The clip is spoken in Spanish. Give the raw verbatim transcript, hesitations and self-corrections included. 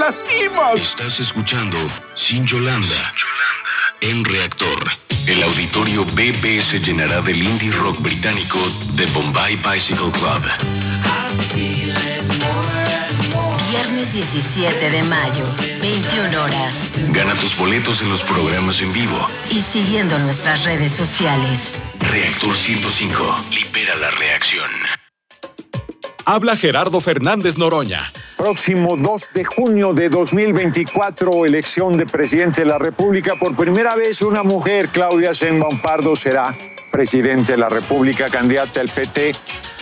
lastimos! Estás escuchando Sin Yolanda, en Reactor. El auditorio B B se llenará del indie rock británico The Bombay Bicycle Club. Viernes diecisiete de mayo, veintiuna horas. Gana tus boletos en los programas en vivo y siguiendo nuestras redes sociales. Reactor ciento cinco. Libera la reacción. Habla Gerardo Fernández Noroña. Próximo dos de junio de dos mil veinticuatro, elección de presidente de la República. Por primera vez una mujer, Claudia Sheinbaum Pardo, será presidente de la República, candidata del P T.